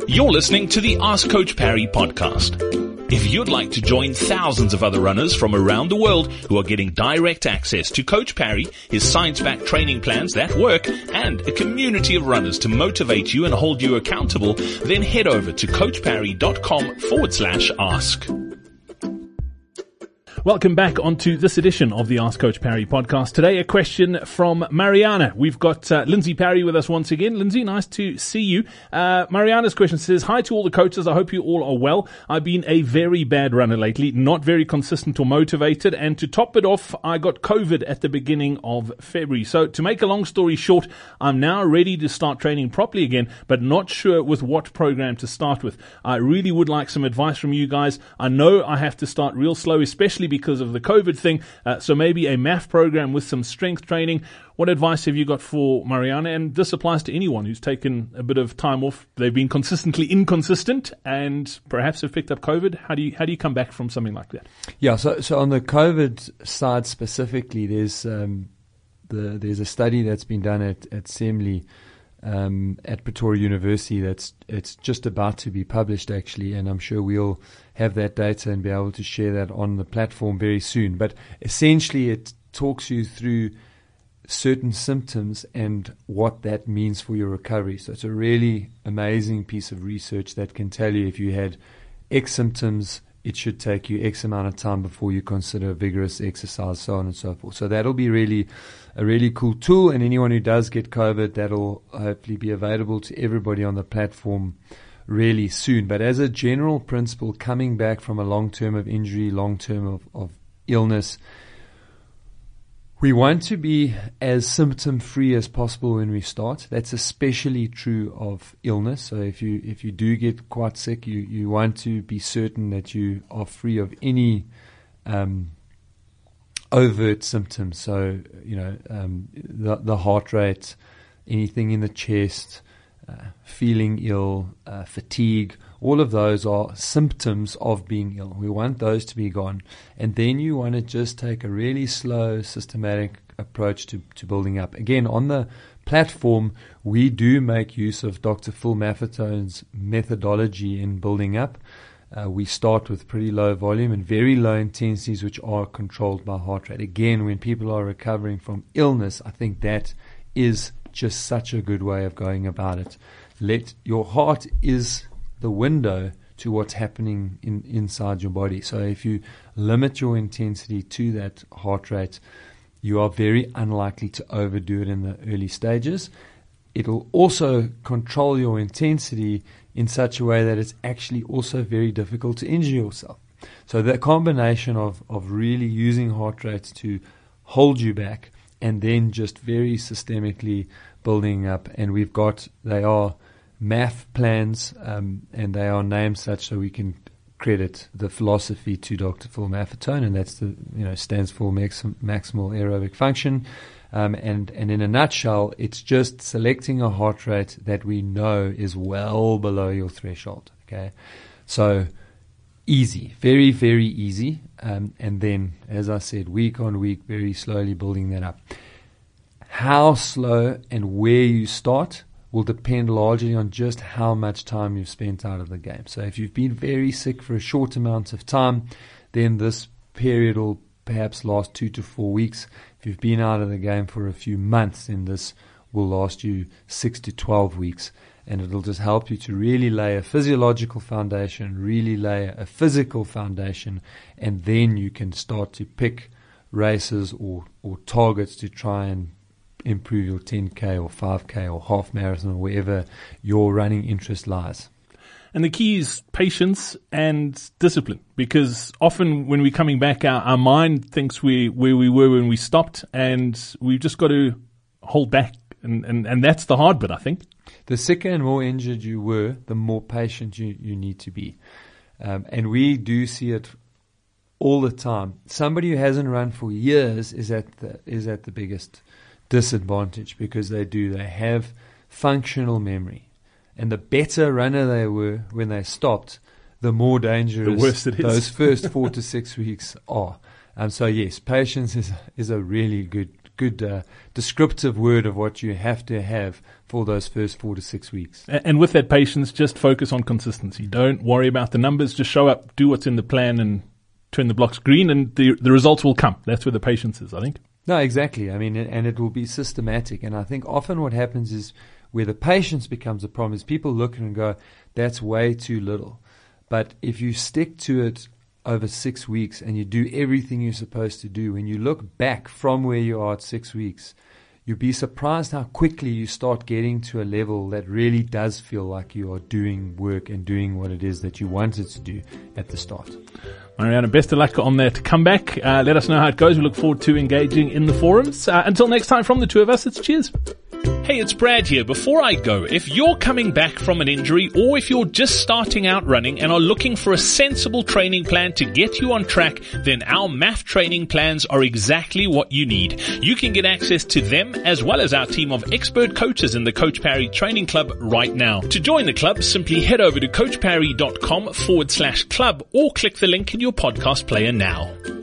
You're listening to the Ask Coach Parry podcast. If you'd like to join thousands of other runners from around the world who are getting direct access to Coach Parry, his science-backed training plans that work, and a community of runners to motivate you and hold you accountable, then head over to coachparry.com/ask. Welcome back onto this edition of the Ask Coach Parry podcast. Today, a question from Mariana. We've got Lindsay Parry with us once again. Lindsay, nice to see you. Mariana's question says, hi to all the coaches. I hope you all are well. I've been a very bad runner lately, not very consistent or motivated. And to top it off, I got COVID at the beginning of February. So to make a long story short, I'm now ready to start training properly again, but not sure with what program to start with. I really would like some advice from you guys. I know I have to start real slow, especially because of the COVID thing. So maybe a MAF program with some strength training. What advice have you got for Mariana? And this applies to anyone who's taken a bit of time off. They've been consistently inconsistent and perhaps have picked up COVID. How do you come back from something like that? Yeah, so on the COVID side specifically, there's a study that's been done at Semley at Pretoria University it's just about to be published actually, and I'm sure we'll have that data and be able to share that on the platform very soon. But essentially it talks you through certain symptoms and what that means for your recovery. So it's a really amazing piece of research that can tell you if you had X symptoms, it should take you X amount of time before you consider vigorous exercise, so on and so forth. So that'll be really a really cool tool, and anyone who does get COVID, that'll hopefully be available to everybody on the platform really soon. But as a general principle, coming back from a long term of injury, long term of illness, we want to be as symptom-free as possible when we start. That's especially true of illness. So if you do get quite sick, you want to be certain that you are free of any overt symptoms. So, the heart rate, anything in the chest, feeling ill, fatigue, all of those are symptoms of being ill. We want those to be gone. And then you want to just take a really slow, systematic approach to building up. Again, on the platform, we do make use of Dr. Phil Maffetone's methodology in building up. We start with pretty low volume and very low intensities, which are controlled by heart rate. Again, when people are recovering from illness, I think that is just such a good way of going about it. Your heart is the window to what's happening inside your body. So if you limit your intensity to that heart rate, you are very unlikely to overdo it in the early stages. It'll also control your intensity in such a way that it's actually also very difficult to injure yourself. So the combination of really using heart rates to hold you back and then just very systemically building up. And they are MAF plans, and they are named such so we can credit the philosophy to Dr. Phil Maffetone, and that's stands for maximal aerobic function. And in a nutshell, it's just selecting a heart rate that we know is well below your threshold. Okay, so easy, very, very easy. And then, as I said, week on week, very slowly building that up. How slow and where you start will depend largely on just how much time you've spent out of the game. So if you've been very sick for a short amount of time, then this period will perhaps last 2 to 4 weeks. If you've been out of the game for a few months, then this will last you 6 to 12 weeks. And it'll just help you to really lay a physiological foundation, really lay a physical foundation, and then you can start to pick races or targets to try and improve your 10K or 5K or half marathon or wherever your running interest lies. And the key is patience and discipline, because often when we're coming back, our mind thinks where we were when we stopped, and we've just got to hold back. And that's the hard bit, I think. The sicker and more injured you were, the more patient you need to be. And we do see it all the time. Somebody who hasn't run for years is at the biggest disadvantage, because they have functional memory, and the better runner they were when they stopped, the more dangerous the worse it is. Those first 4 to 6 weeks are. So yes, patience is a really good good descriptive word of what you have to have for those first 4 to 6 weeks. And with that patience, just focus on consistency. Don't worry about the numbers. Just show up, do what's in the plan, and turn the blocks green, and the results will come. That's where the patience is, I think. No, exactly. I mean, and it will be systematic. And I think often what happens is where the patience becomes a problem is people look and go, that's way too little. But if you stick to it over 6 weeks and you do everything you're supposed to do, when you look back from where you are at 6 weeks, you'll be surprised how quickly you start getting to a level that really does feel like you are doing work and doing what it is that you wanted to do at the start. Mariana, best of luck on that comeback. Let us know how it goes. We look forward to engaging in the forums. Until next time, from the two of us, it's cheers. Hey, it's Brad here. Before I go, if you're coming back from an injury or if you're just starting out running and are looking for a sensible training plan to get you on track, then our MAF training plans are exactly what you need. You can get access to them as well as our team of expert coaches in the Coach Parry Training Club right now. To join the club, simply head over to coachparry.com/club or click the link in your podcast player now.